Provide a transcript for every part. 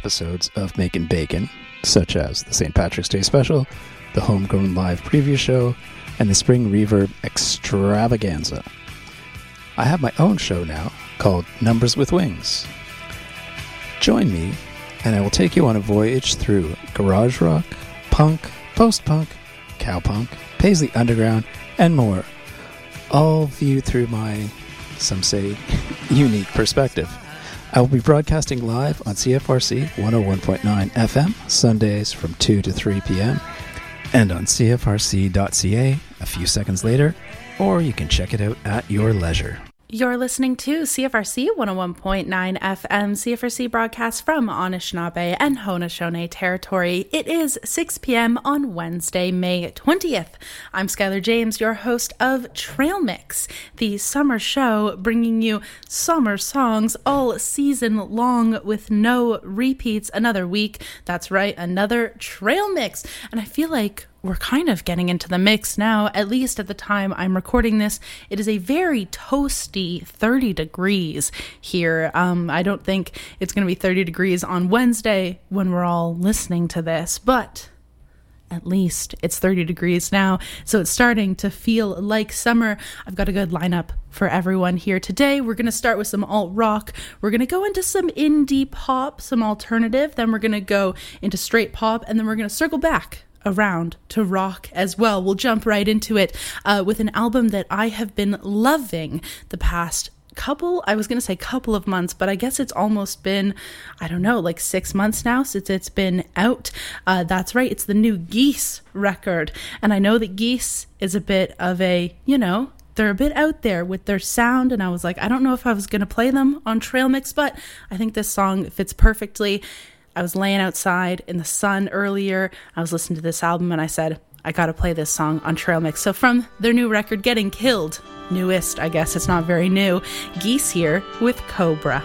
episodes of Making Bacon, such as the St. Patrick's Day special, the Homegrown Live preview show, and the Spring Reverb extravaganza. I have my own show now called Numbers with Wings. Join me, and I will take you on a voyage through garage rock, punk, post-punk, cowpunk, Paisley Underground, and more, all viewed through my, some say, unique perspective. I will be broadcasting live on CFRC 101.9 FM Sundays from 2 to 3 p.m. and on CFRC.ca a few seconds later, or you can check it out at your leisure. You're listening to CFRC 101.9 FM, CFRC broadcast from Anishinaabe and Haudenosaunee territory. It is 6 p.m. on Wednesday, May 20th. I'm Skylar James, your host of Trail Mix, the summer show bringing you summer songs all season long with no repeats. Another week, that's right, another Trail Mix. And I feel like we're kind of getting into the mix now, at least at the time I'm recording this. It is a very toasty 30 degrees here. I don't think it's going to be 30 degrees on Wednesday when we're all listening to this, but at least it's 30 degrees now, so it's starting to feel like summer. I've got a good lineup for everyone here today. We're going to start with some alt rock. We're going to go into some indie pop, some alternative. Then we're going to go into straight pop, and then we're going to circle back around to rock as well. We'll jump right into it with an album that I have been loving the past couple of months, but I guess it's almost been, I don't know, like 6 months now since it's been out. That's right, it's the new Geese record. And I know that Geese is a bit of a, they're a bit out there with their sound, and I was like, I don't know if I was going to play them on Trail Mix, but I think this song fits perfectly. I was laying outside in the sun earlier. I was listening to this album and I said, I gotta play this song on Trail Mix. So from their new record, Getting Killed, newest, I guess it's not very new, Geese here with Cobra.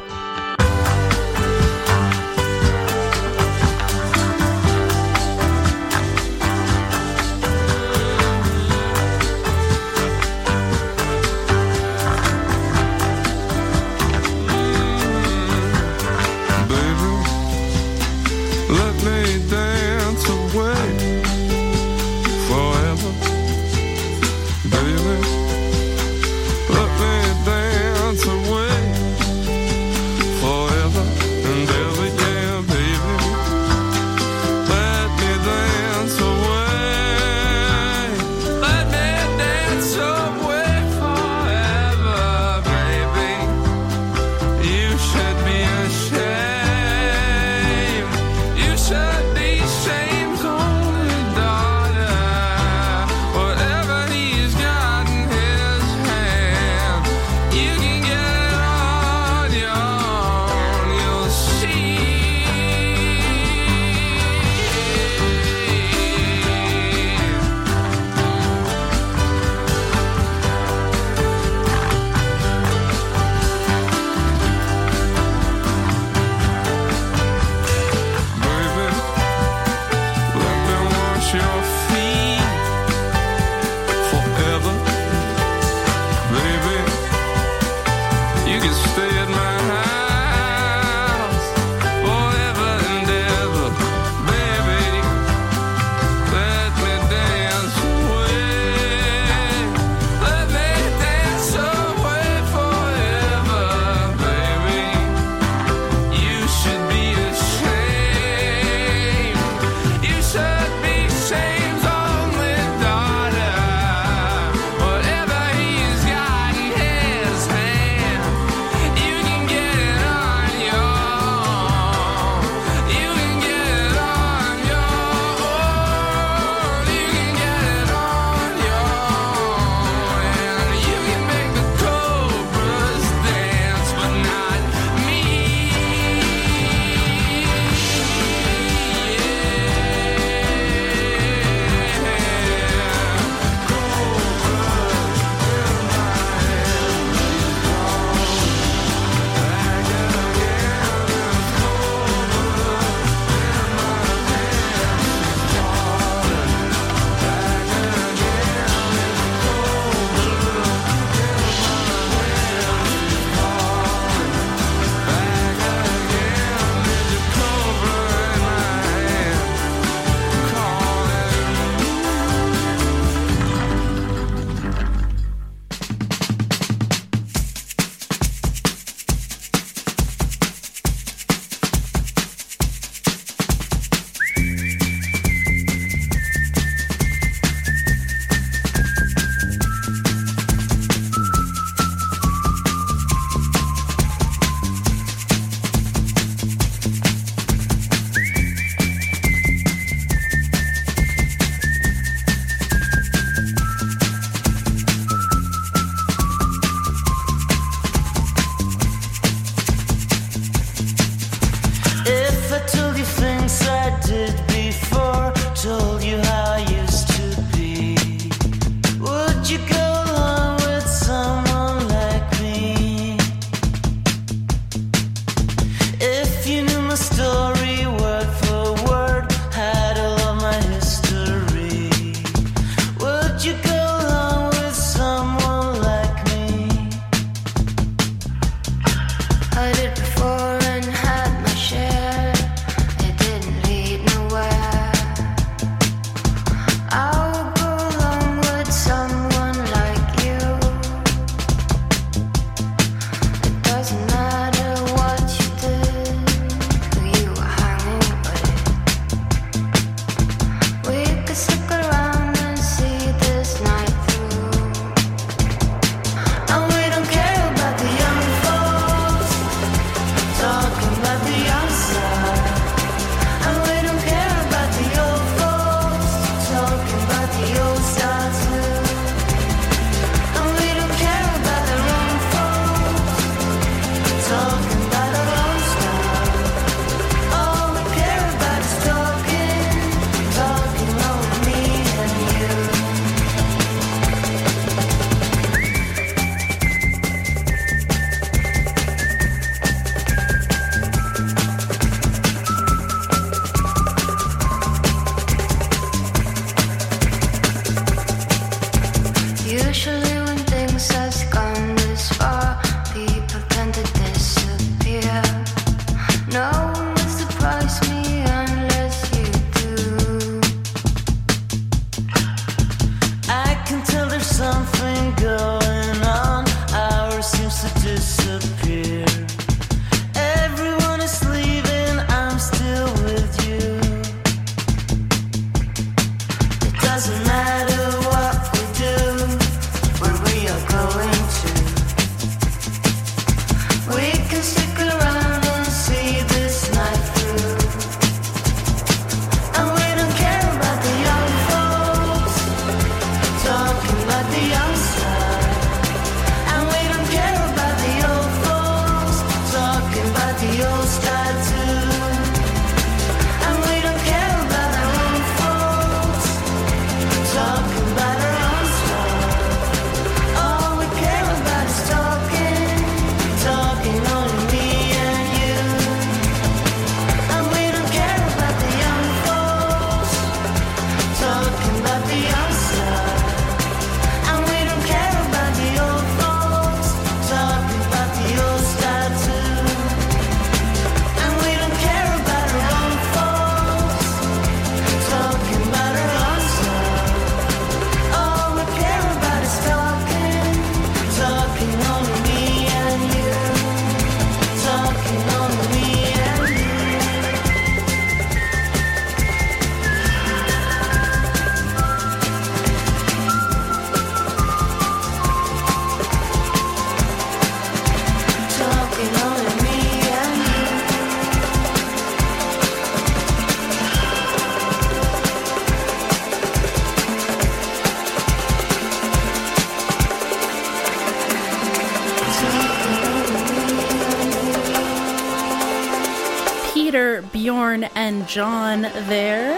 Bjorn and John there.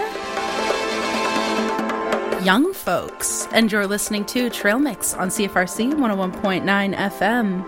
Young Folks. And you're listening to Trail Mix on CFRC 101.9 FM.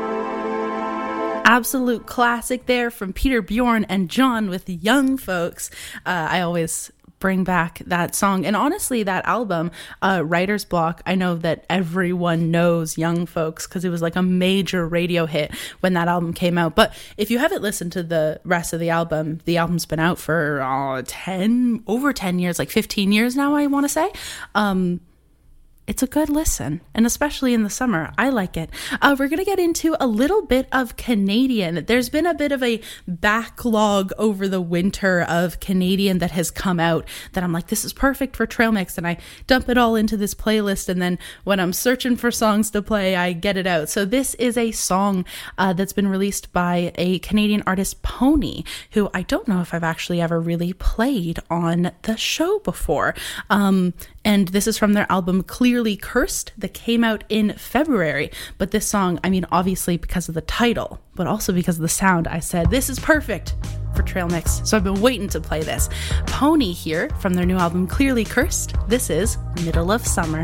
Absolute classic there from Peter, Bjorn, and John with Young Folks. I always bring back that song, and honestly that album, Writer's Block, I know that everyone knows Young Folks because it was like a major radio hit when that album came out. But if you haven't listened to the rest of the album's been out for over 10 years, like 15 years now, I want to say. It's a good listen, and especially in the summer, I like it. We're going to get into a little bit of Canadian. There's been a bit of a backlog over the winter of Canadian that has come out that I'm like, this is perfect for Trail Mix, and I dump it all into this playlist, and then when I'm searching for songs to play, I get it out. So this is a song that's been released by a Canadian artist, Pony, who I don't know if I've actually ever really played on the show before. And this is from their album Clearly Cursed that came out in February. But this song, I mean, obviously because of the title, but also because of the sound, I said, this is perfect for Trail Mix. So I've been waiting to play this. Pony here from their new album Clearly Cursed. This is Middle of Summer.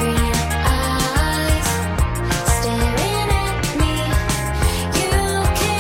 Staring at me, you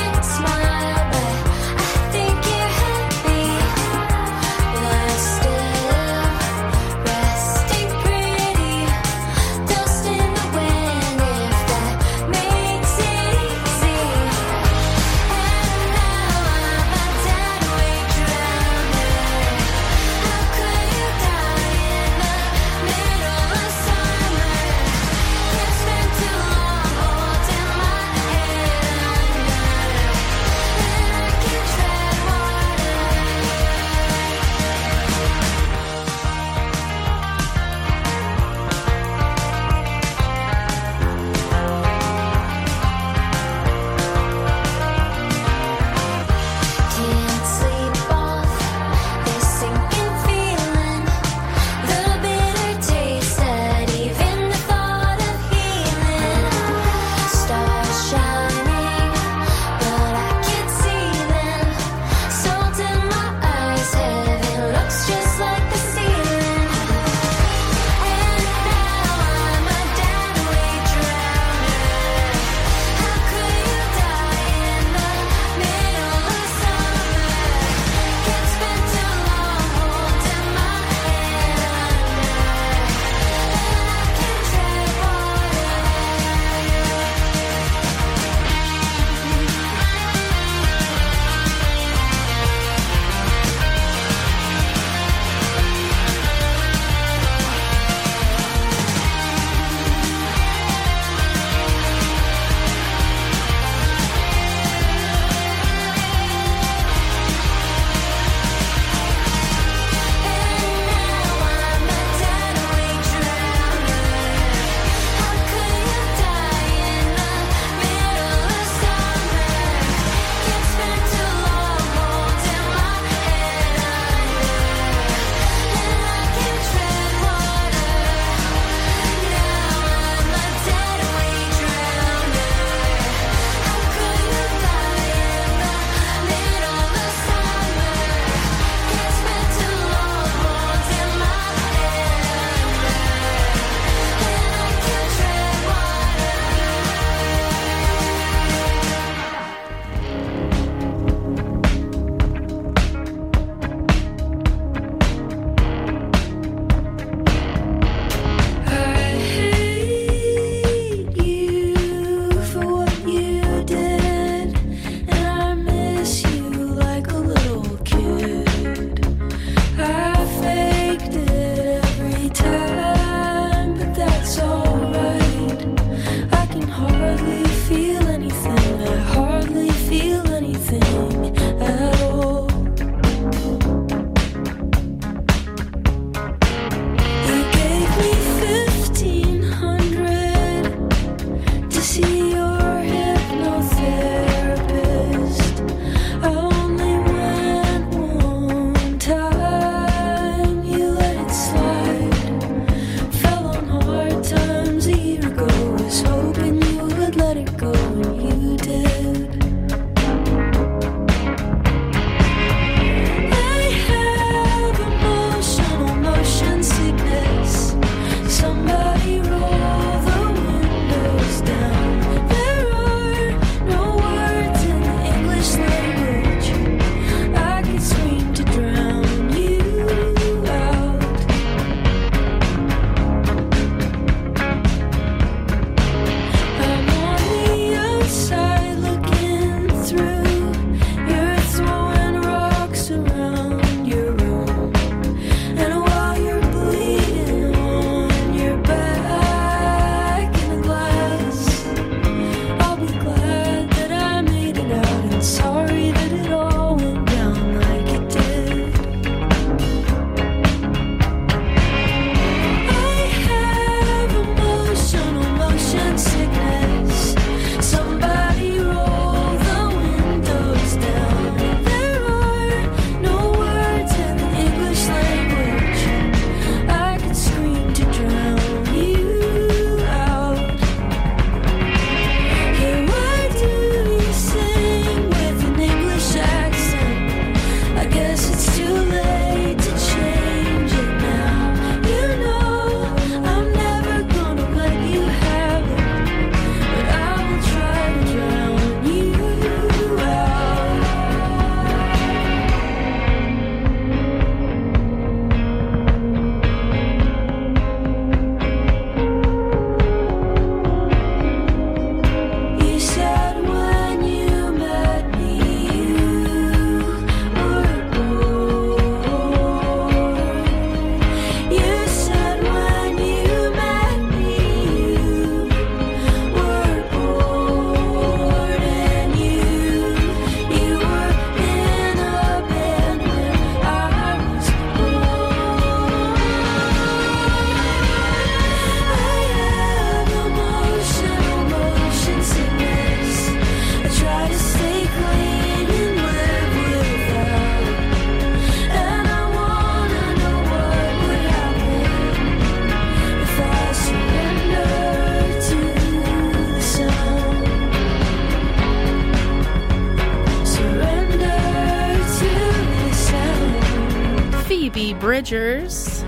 Bridgers.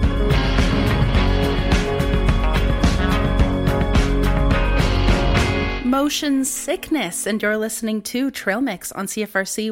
Motion Sickness, and you're listening to Trail Mix on CFRC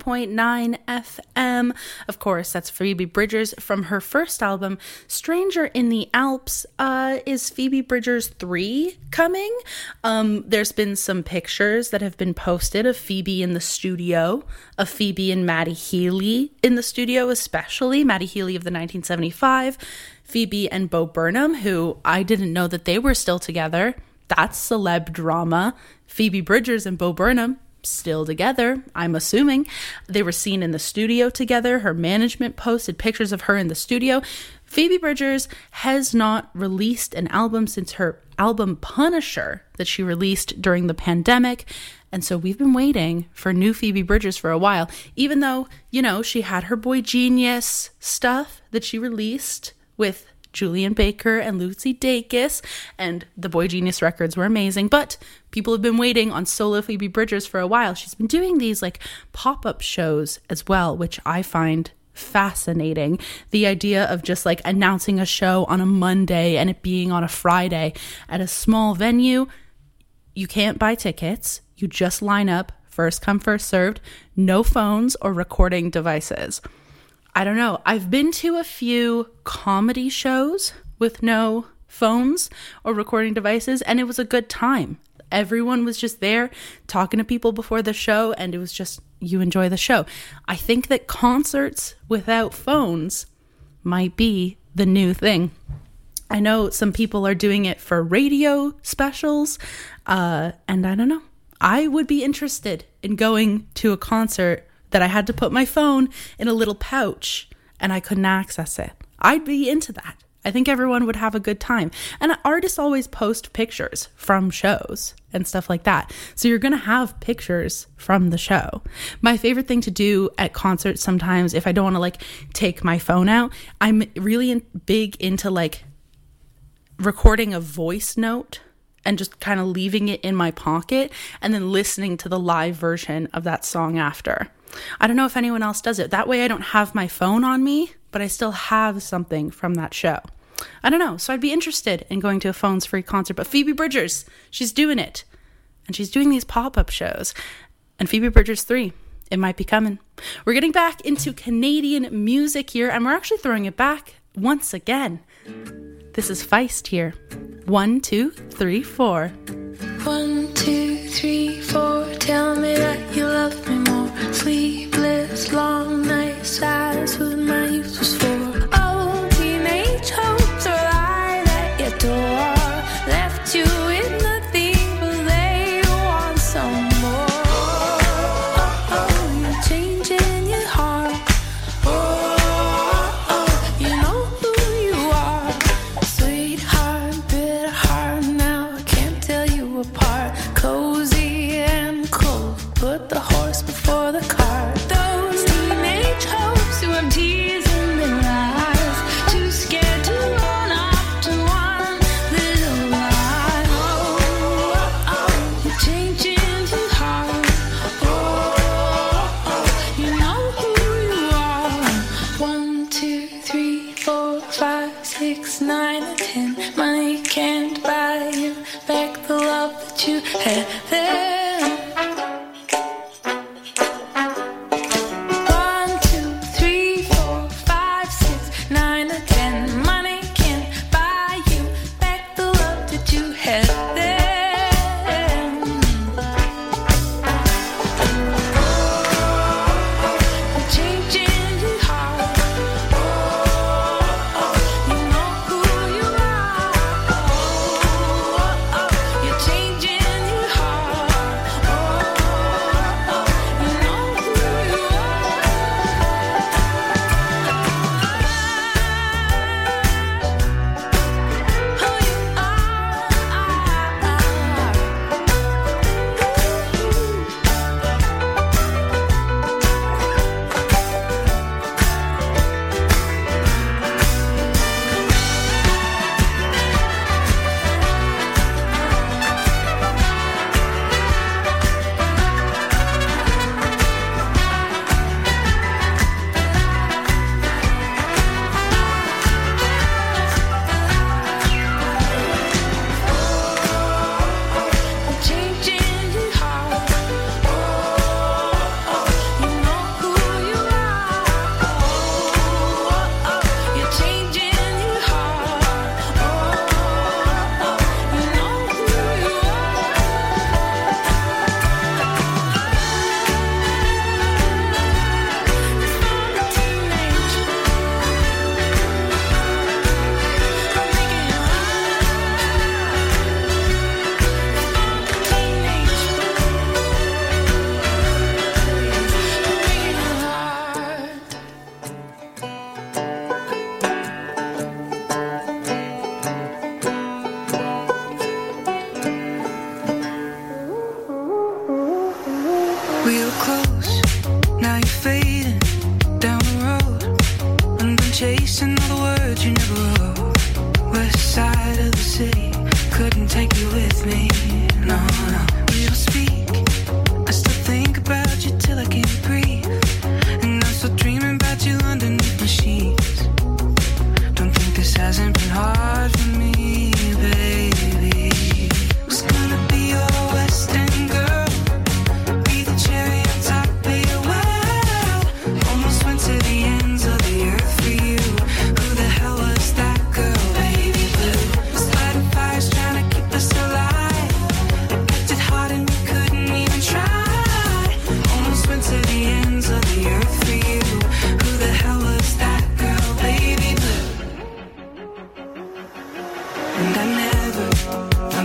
101.9 FM. Of course, that's Phoebe Bridgers from her first album, Stranger in the Alps. Is Phoebe Bridgers 3 coming? There's been some pictures that have been posted of Phoebe in the studio, of Phoebe and Matty Healy in the studio, especially Matty Healy of the 1975, Phoebe and Bo Burnham, who I didn't know that they were still together. That's celeb drama. Phoebe Bridgers and Bo Burnham still together, I'm assuming. They were seen in the studio together. Her management posted pictures of her in the studio. Phoebe Bridgers has not released an album since her album Punisher that she released during the pandemic. And so we've been waiting for new Phoebe Bridgers for a while, even though, you know, she had her Boy Genius stuff that she released with Julian Baker and Lucy Dacus, and the Boy Genius records were amazing, but people have been waiting on solo Phoebe Bridgers for a while. She's been doing these like pop-up shows as well, which I find fascinating. The idea of just like announcing a show on a Monday and it being on a Friday at a small venue. You can't buy tickets. You just line up, first come, first served, no phones or recording devices. I don't know. I've been to a few comedy shows with no phones or recording devices, and it was a good time. Everyone was just there talking to people before the show, and it was just, you enjoy the show. I think that concerts without phones might be the new thing. I know some people are doing it for radio specials, and I don't know. I would be interested in going to a concert that I had to put my phone in a little pouch and I couldn't access it. I'd be into that. I think everyone would have a good time. And artists always post pictures from shows and stuff like that. So you're going to have pictures from the show. My favorite thing to do at concerts sometimes, if I don't want to like take my phone out, I'm really big into like recording a voice note and just kind of leaving it in my pocket and then listening to the live version of that song after. I don't know if anyone else does it. That way I don't have my phone on me, but I still have something from that show. I don't know. So I'd be interested in going to a phones-free concert. But Phoebe Bridgers, she's doing it. And she's doing these pop-up shows. And Phoebe Bridgers 3, it might be coming. We're getting back into Canadian music here, and we're actually throwing it back once again. This is Feist here. 1, 2, 3, 4. 1, 2, 3, 4. Tell me that you love me more. Sleepless, long nights, that's what my youth was for. Oh, teenage hopes are lying at your door. Left you with nothing, but they want some more. Oh, you're changing your heart. Oh, you know who you are. Sweetheart, bitter heart, now I can't tell you apart. Cozy and cold, put the horse before the cart. Those teenage hopes who have tears in their eyes, too scared to run up to one little lie. Oh, you're changing too hard. Oh, you know who you are. 1, 2, 3, 4, 5, 6, 9, and 10. Money can't buy you back the love that you had then.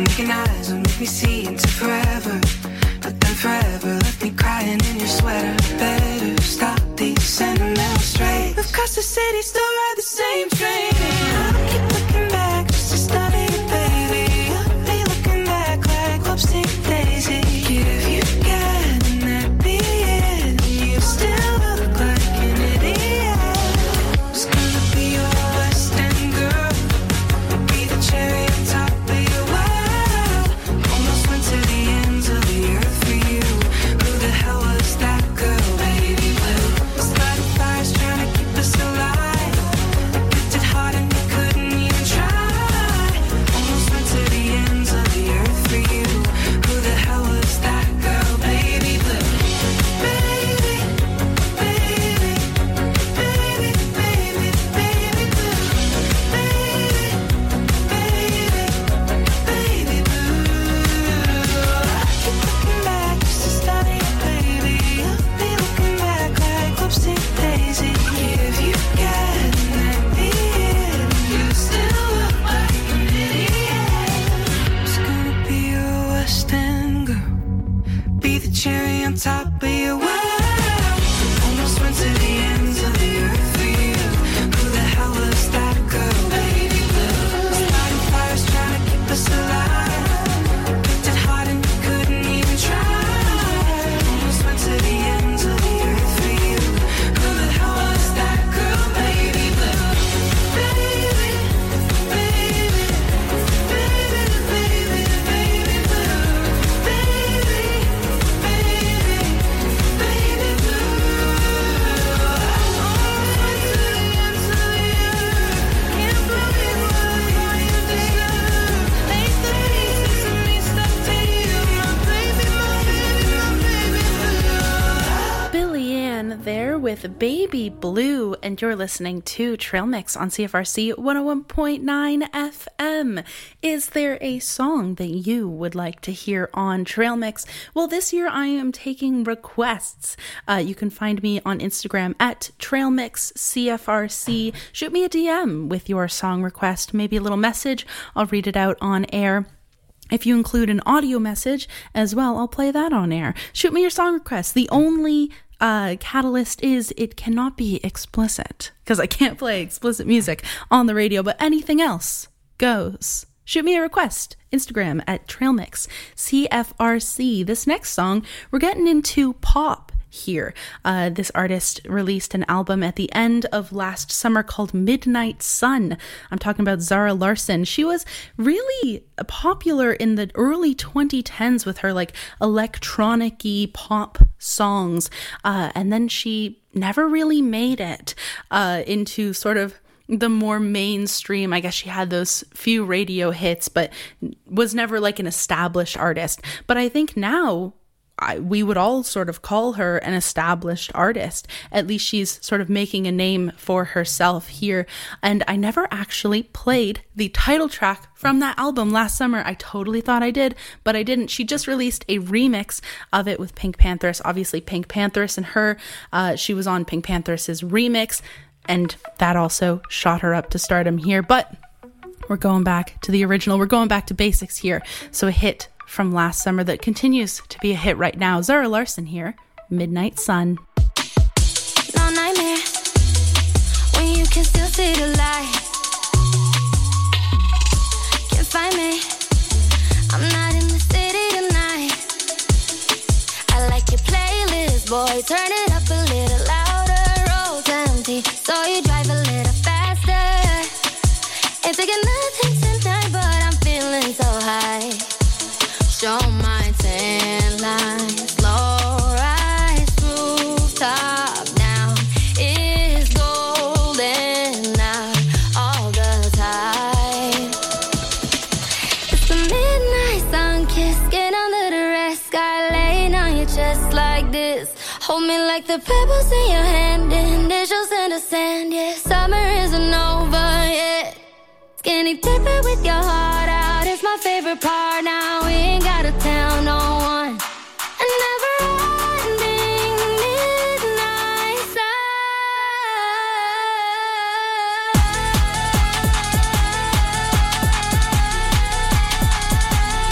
making eyes will make me see into forever. But then forever left me crying in your sweater. Better stop these sentimental strays. Across the city, still ride the same train. I keep looking back just to study you, baby. I'll be looking back like whoopsie daisy. If you get and that be it, you still look like an idiot. It's gonna be your West End girl, be the cherry on top of your world. Almost went to the ends of the earth for you. Who the hell was that girl, baby blue? Started fires trying to keep us alive. Picked it hard and you couldn't even try. Almost went to the ends of the earth for you. Who the hell was that girl, baby blue? Baby, baby, baby, baby, baby blue. Baby, baby, baby blue. I keep looking back just to study it, baby. I'll be looking back like whoopsie daisy. If you get that be it, you still look like an idiot. It's gonna be your West End girl, be the cherry on top of your world. Almost went to the ends of the earth for you. Who the hell was that girl, baby blue? Starting fires trying to keep us alive. Picked it hard and you couldn't even try. Almost went to the ends of the earth for you. Who the hell was that girl, baby blue? Baby, baby, baby, baby, baby blue. Baby, baby, baby blue. Almost went to the ends of the earth. Can't believe what all you deserve. Lace the pieces of me stuck to you, my baby, my baby, my baby blue. Billy Ann there with Baby Blue, and you're listening to Trail Mix on CFRC 101.9 FM. Is there a song that you would like to hear on Trail Mix? Well, this year I am taking requests. You can find me on Instagram at TrailMixCFRC. Shoot me a DM with your song request, maybe a little message. I'll read it out on air. If you include an audio message as well, I'll play that on air. Shoot me your song request. The only catalyst is it cannot be explicit, because I can't play explicit music on the radio, but anything else goes. Shoot me a request. Instagram at TrailMixCFRC. This next song, we're getting into pop here. This artist released an album at the end of last summer called Midnight Sun. I'm talking about Zara Larsson. She was really popular in the early 2010s with her like electronic-y pop songs, and then she never really made it into sort of the more mainstream. I guess she had those few radio hits, but was never like an established artist. But I think now we would all sort of call her an established artist. At least she's sort of making a name for herself here. And I never actually played the title track from that album last summer. I totally thought I did, but I didn't. She just released a remix of it with Pink Panthers. Obviously, Pink Panthers and her, she was on Pink Panthers' remix, and that also shot her up to stardom here. But we're going back to the original. We're going back to basics here. So a hit from last summer that continues to be a hit right now. Zara Larsson here, Midnight Sun. No nightmare when you can still see the light. Can't find me, I'm not in the city tonight. I like your playlist, boy, turn it up a little louder. Road's empty, so you drive a little faster. Ain't taking nothing tonight, but I'm feeling so high. Show my tan lines, low rise, rooftop now is golden out all the time. It's the midnight sun kiss, get under the red sky, laying on your chest like this. Hold me like the pebbles in your hand, initials in the sand, yeah. Summer isn't over yet. Skinny dipping with your heart out is my favorite part. Now we ain't gotta tell no one. A never-ending midnight sun.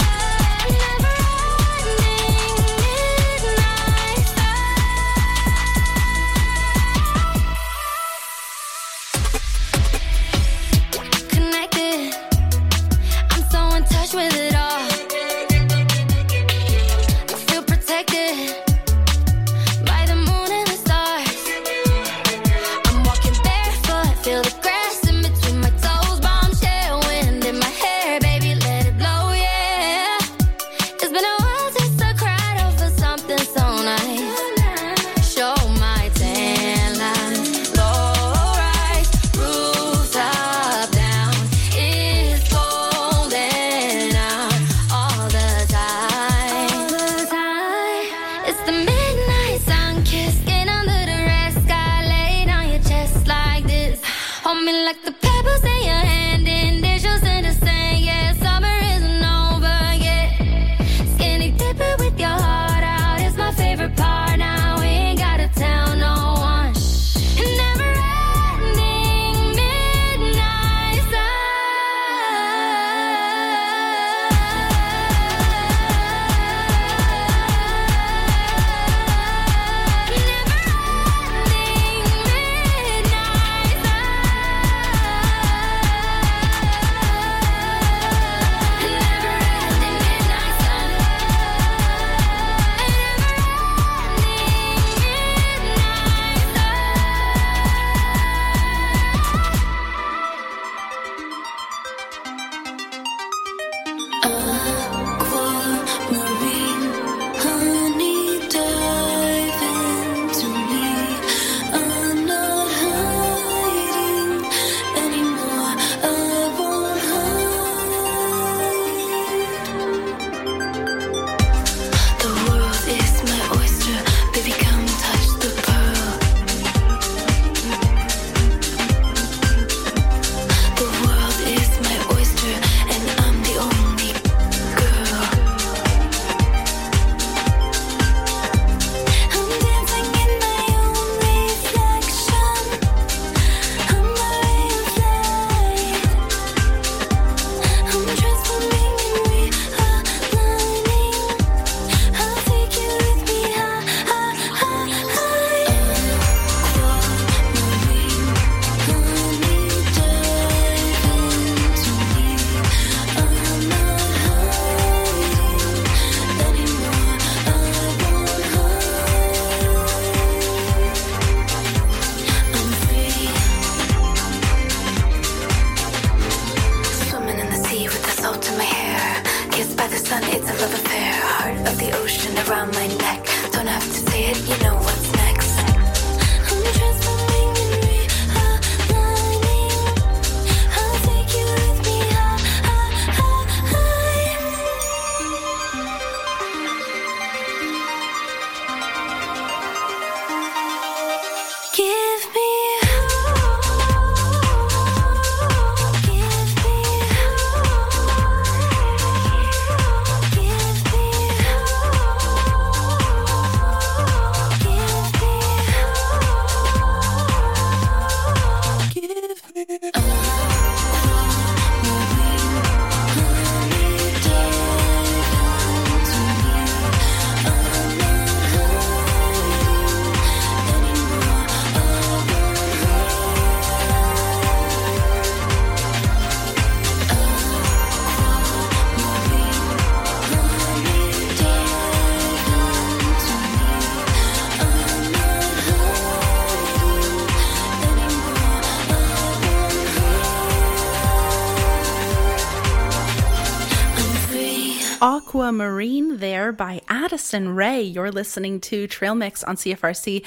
Aquamarine there by Addison Rae. You're listening to Trail Mix on CFRC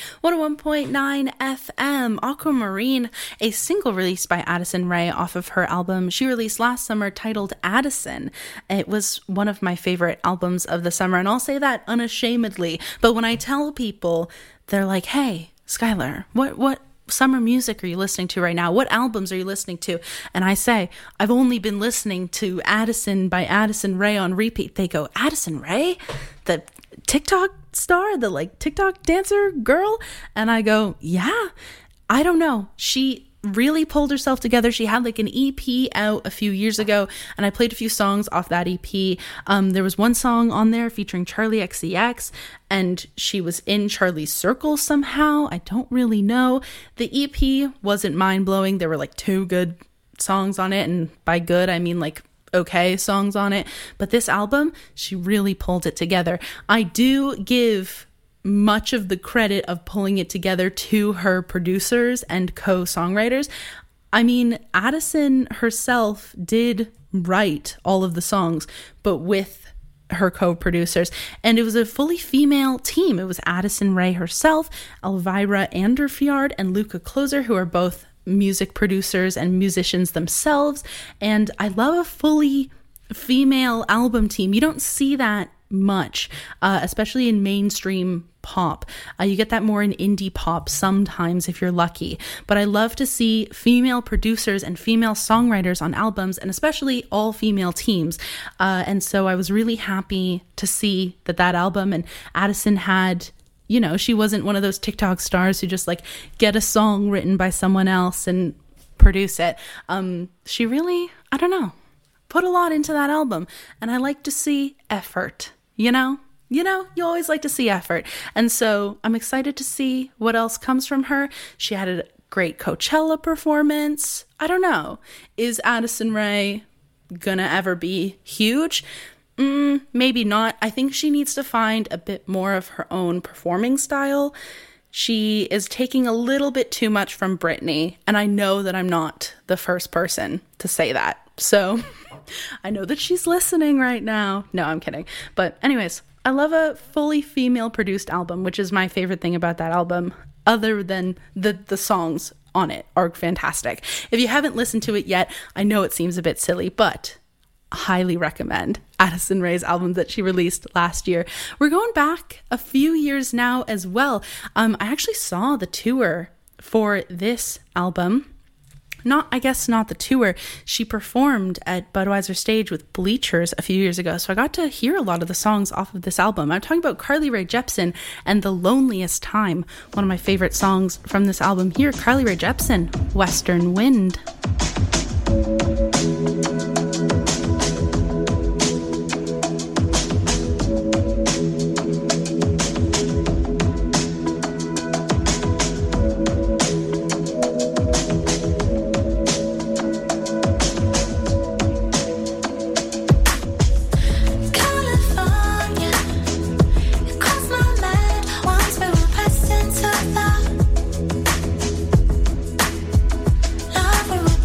101.9 FM. Aquamarine, a single released by Addison Rae off of her album she released last summer titled Addison. It was one of my favorite albums of the summer, and I'll say that unashamedly. But when I tell people, they're like, hey, Skylar, what summer music are you listening to right now? What albums are you listening to? And I say, I've only been listening to Addison by Addison Rae on repeat. They go, Addison Rae? The TikTok star? The TikTok dancer girl? And I go, yeah, I don't know. She really pulled herself together. She had an EP out a few years ago, and I played a few songs off that EP. There was one song on there featuring Charli XCX, and she was in Charlie's circle somehow. I don't really know. The EP wasn't mind-blowing. There were 2 good songs on it, and by good I mean okay songs on it. But this album, she really pulled it together. I do give much of the credit of pulling it together to her producers and co-songwriters. I mean, Addison herself did write all of the songs, but with her co-producers, and it was a fully female team. It was Addison Rae herself, Elvira Anderfjord, and Luca Closer, who are both music producers and musicians themselves. And I love a fully female album team. You don't see that much, especially in mainstream pop. You get that more in indie pop sometimes if you're lucky. But I love to see female producers and female songwriters on albums, and especially all female teams. And so I was really happy to see that album, and Addison had, she wasn't one of those TikTok stars who just get a song written by someone else and produce it. She really, I don't know, put a lot into that album, and I like to see effort, you always like to see effort. And so I'm excited to see what else comes from her. She had a great Coachella performance. I don't know. Is Addison Rae gonna ever be huge? Maybe not. I think she needs to find a bit more of her own performing style. She is taking a little bit too much from Britney, and I know that I'm not the first person to say that. So I know that she's listening right now. No, I'm kidding. But anyways, I love a fully female produced album, which is my favorite thing about that album, other than the songs on it are fantastic. If you haven't listened to it yet, I know it seems a bit silly, but highly recommend Addison Rae's album that she released last year. We're going back a few years now as well. I actually saw the tour for this album. Not the tour. She performed at Budweiser Stage with Bleachers a few years ago, so I got to hear a lot of the songs off of this album. I'm talking about Carly Rae Jepsen and The Loneliest Time, one of my favorite songs from this album. Here, Carly Rae Jepsen, Western Wind. Love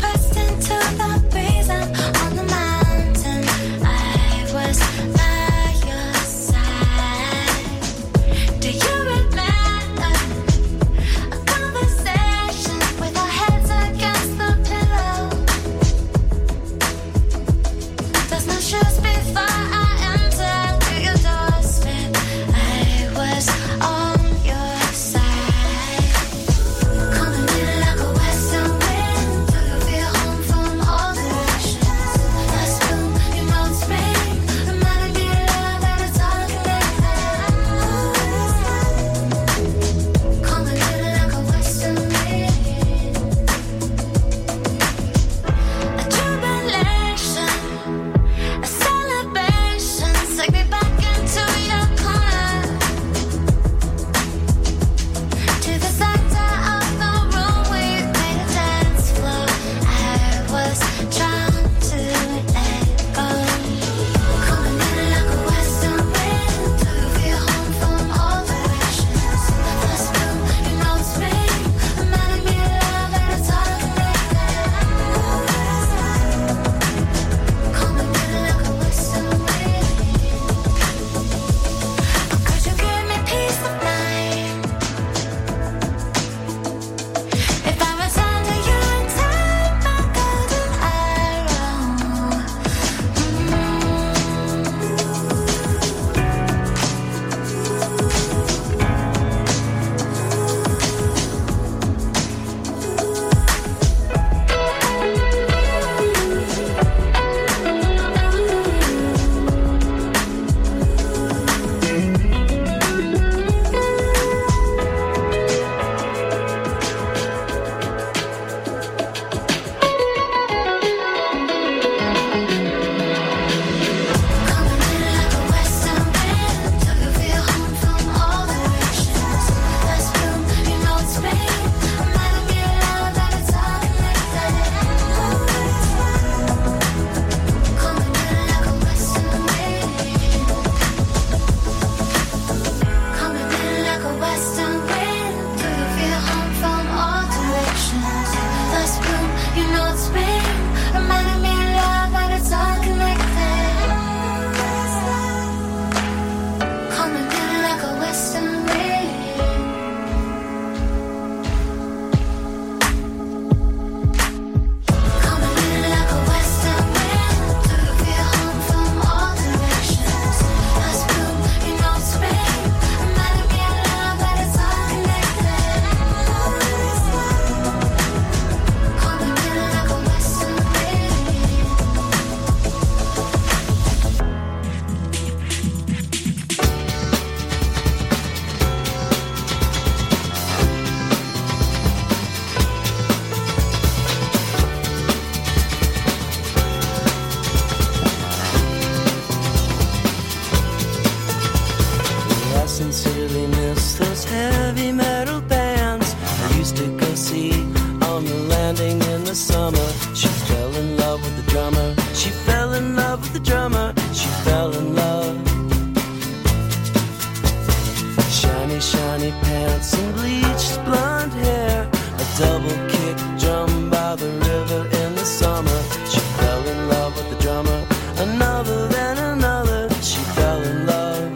and bleached blonde hair. A double kick drum by the river in the summer. She fell in love with the drummer. Another then another, she fell in love.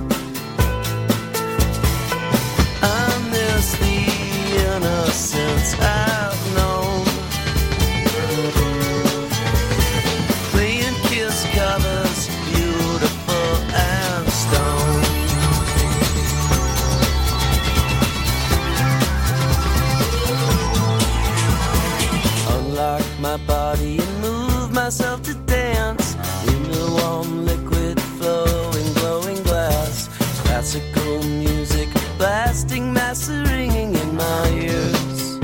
I miss the innocence I've known. Playing Kiss covers, beautiful and stone. Unlock my body and move myself to dance in the warm liquid flowing glowing glass. Classical music blasting, mass ringing in my ears.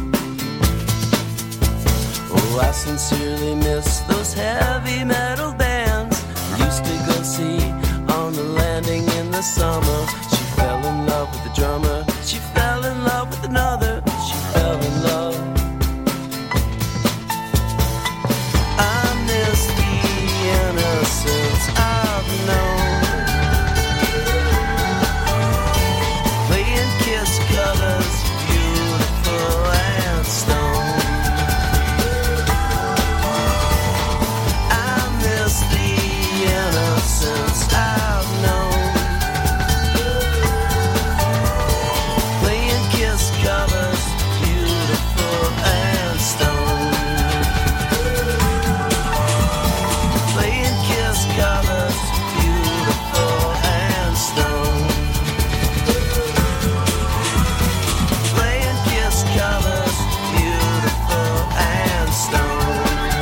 Oh, I sincerely miss those heavy metal bands I used to go see on the landing in the summer. She fell in love with the drummer. She fell in love with another. She fell in love. I miss the innocence I've known. Playing Kiss covers, beautiful and stone. I miss the innocence I've known. Playing Kiss covers, beautiful and stone. Playing Kiss covers, beautiful and stone. Playing Kiss covers, beautiful and stone.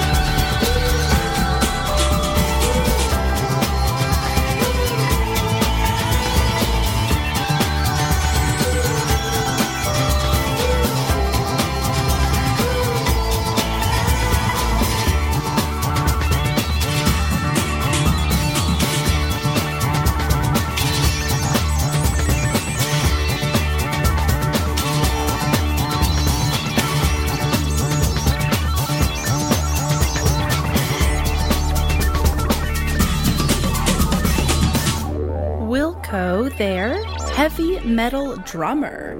Wilco there, heavy metal drummer.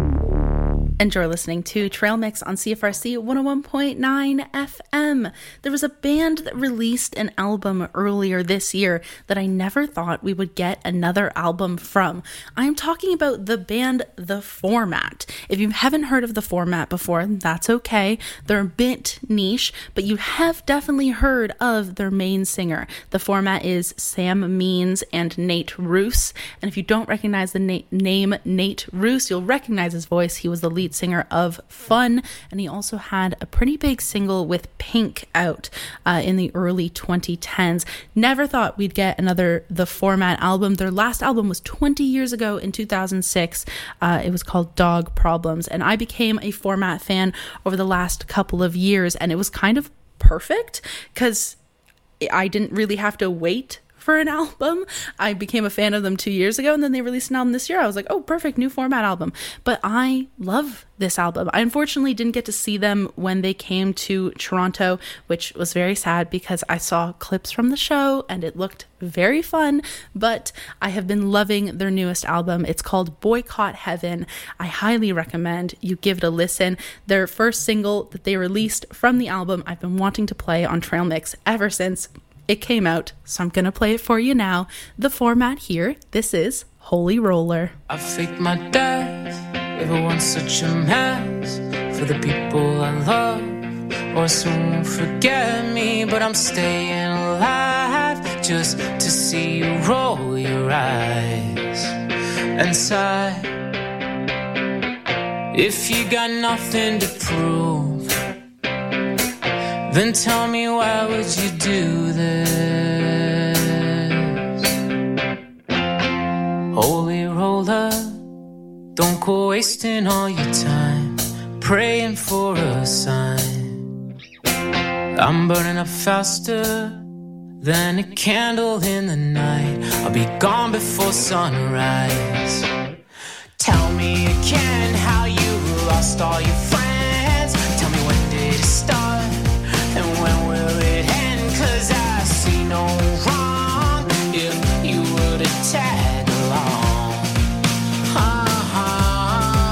And you're listening to Trail Mix on CFRC 101.9 FM. There was a band that released an album earlier this year that I never thought we would get another album from. I'm talking about the band The Format. If you haven't heard of The Format before, that's okay. They're a bit niche, but you have definitely heard of their main singer. The Format is Sam Means and Nate Roos. And if you don't recognize the name Nate Roos, you'll recognize his voice. He was the lead singer of Fun, and he also had a pretty big single with Pink out in the early 2010s. Never thought we'd get another The Format album. Their last album was 20 years ago in 2006. It was called Dog Problems, and I became a Format fan over the last couple of years, and it was kind of perfect because I didn't really have to wait for an album. I became a fan of them 2 years ago, and then they released an album this year. I was like, oh, perfect, new Format album. But I love this album. I unfortunately didn't get to see them when they came to Toronto, which was very sad because I saw clips from the show and it looked very fun, but I have been loving their newest album. It's called Boycott Heaven. I highly recommend you give it a listen. Their first single that they released from the album, I've been wanting to play on Trail Mix ever since it came out, so I'm gonna play it for you now. The Format here. This is Holy Roller. I faked my death, everyone's such a mess. For the people I love, or soon forget me, but I'm staying alive just to see you roll your eyes and sigh. If you got nothing to prove, then tell me, why would you do this? Holy roller, don't go wasting all your time praying for a sign. I'm burning up faster than a candle in the night. I'll be gone before sunrise. Tell me again how you lost all your friends. Tell me, when did it start? And when will it end? 'Cause I see no wrong if you were to tag along.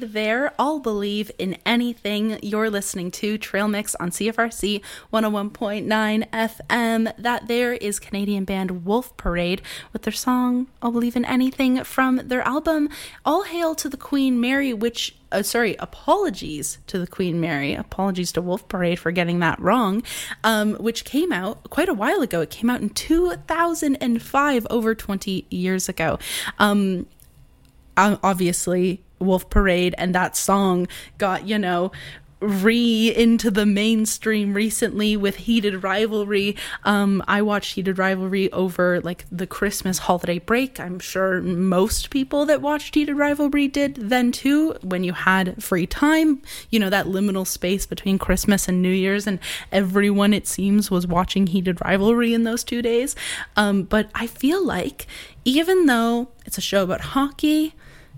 Parade there. All Believe in Anything. You're listening to Trail Mix on CFRC 101.9 FM. That there is Canadian band Wolf Parade with their song All Believe in Anything from their album All Hail to the Queen Mary, which apologies to the Queen Mary. Apologies to Wolf Parade for getting that wrong, which came out quite a while ago. It came out in 2005, over 20 years ago. Obviously, Wolf Parade and that song got, into the mainstream recently with Heated Rivalry. I watched Heated Rivalry over the Christmas holiday break. I'm sure most people that watched Heated Rivalry did then too, when you had free time, that liminal space between Christmas and New Year's, and everyone, it seems, was watching Heated Rivalry in those 2 days. But I feel like even though it's a show about hockey,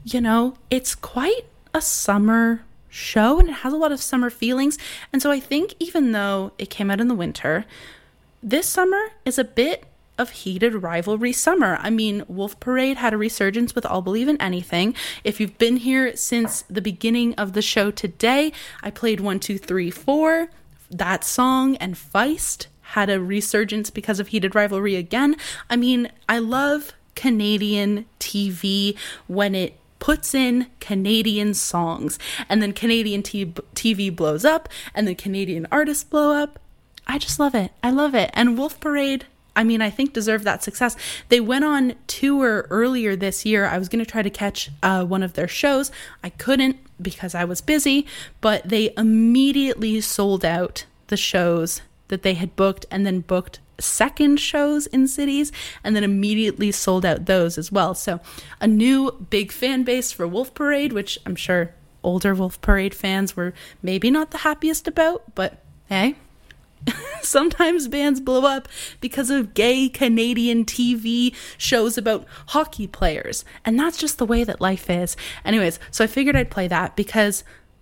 it's quite a summer show and it has a lot of summer feelings. And so I think even though it came out in the winter, this summer is a bit of Heated Rivalry summer. I mean, Wolf Parade had a resurgence with All Believe in Anything. If you've been here since the beginning of the show today, I played 1, 2, 3, 4. That song and Feist had a resurgence because of Heated Rivalry again. I mean, I love Canadian TV when it puts in Canadian songs and then Canadian TV blows up and then Canadian artists blow up. I just love it. I love it. And Wolf Parade, I think deserved that success. They went on tour earlier this year. I was going to try to catch one of their shows. I couldn't because I was busy, but they immediately sold out the shows that they had booked and then booked second shows in cities and then immediately sold out those as well. So a new big fan base for Wolf Parade, which I'm sure older Wolf Parade fans were maybe not the happiest about, but hey, sometimes bands blow up because of gay Canadian TV shows about hockey players, and that's just the way that life is. Anyways, so I figured I'd play that because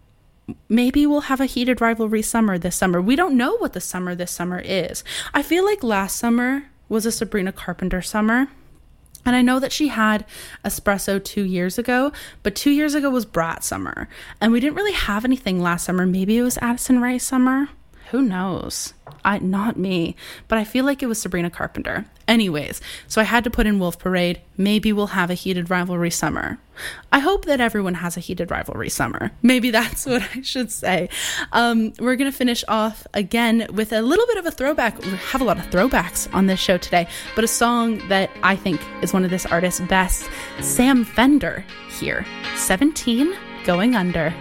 maybe we'll have a Heated Rivalry summer this summer. We don't know what the summer this summer is. I feel like last summer was a Sabrina Carpenter summer. And I know that she had Espresso 2 years ago, but 2 years ago was Brat summer. And we didn't really have anything last summer. Maybe it was Addison Rae summer. Who knows? Not me, but I feel like it was Sabrina Carpenter. Anyways, so I had to put in Wolf Parade. Maybe we'll have a Heated Rivalry summer. I hope that everyone has a Heated Rivalry summer. Maybe that's what I should say. We're going to finish off again with a little bit of a throwback. We have a lot of throwbacks on this show today, but a song that I think is one of this artist's best, Sam Fender here. 17, Going Under.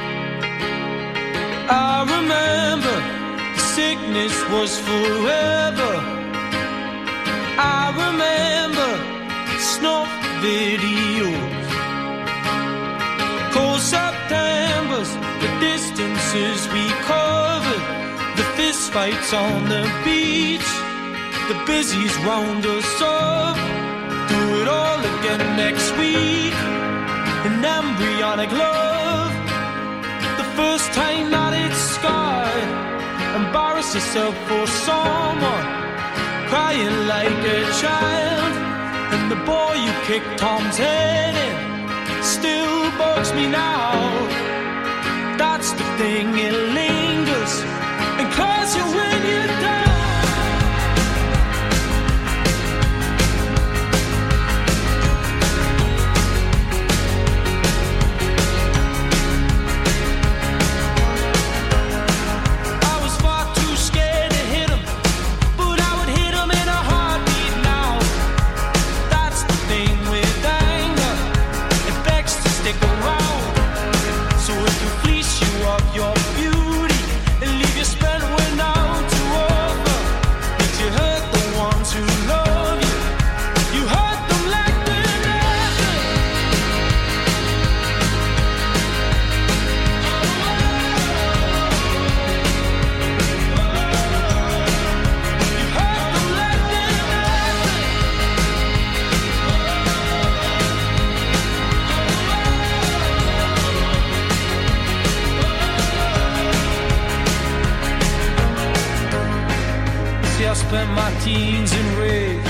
I remember sickness was forever. I remember snuff videos, cold Septembers, the distances we covered, the fist fights on the beach, the busies round us up. Do it all again next week. An embryonic love, the first time that it's scarred. Embarrass yourself for someone, crying like a child. And the boy you kicked Tom's head in still bugs me now. That's the thing, it lingers and calls you when you're down. Your beauty and leave you spent when out to over. Did you hurt the ones who love you? You hurt them like they're nothing. You hurt them like they're nothing. I spent my teens in rage,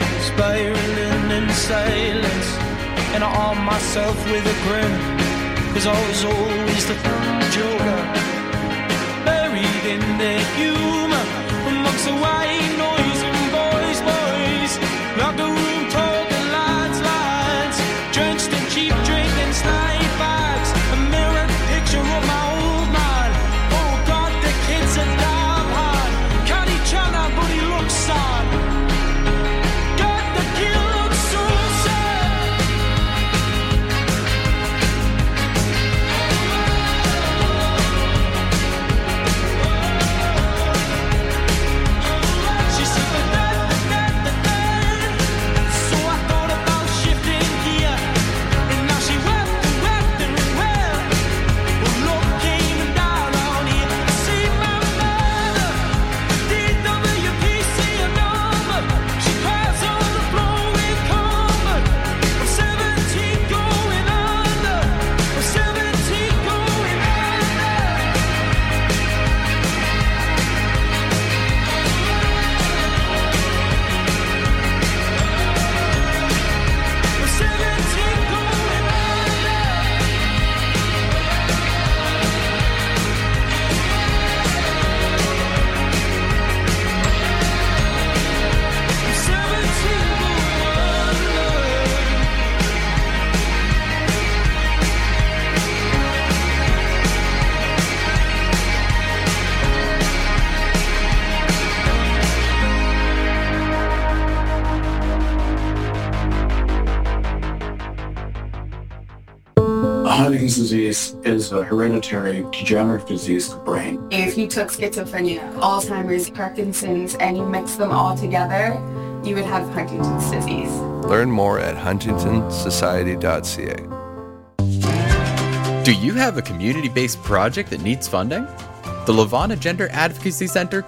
spiraling in silence, and I armed myself with a grin. 'cause I was always the joker, buried in their humour, amongst the white noise and boys, like the room talking lads, drenched in cheap drink and snide bags, a mirrored picture of my old man. Oh God, the kid's a damn hard, can't he chana but he looks sad. God, the kid looks so sad. She said so I thought about shifting gear, and now she wept and wept and wept. Well, love came and died on here. See my mother, DWPC a number. She cries on the floor in comfort. I'm 17 going under. I'm 17 going under. I'm 17 going under. I'm 17 going under. Huntington's disease is a hereditary degenerative disease of the brain. If you took schizophrenia, Alzheimer's, Parkinson's, and you mix them all together, you would have Huntington's disease. Learn more at huntingtonsociety.ca. Do you have a community-based project that needs funding? The Levana Gender Advocacy Center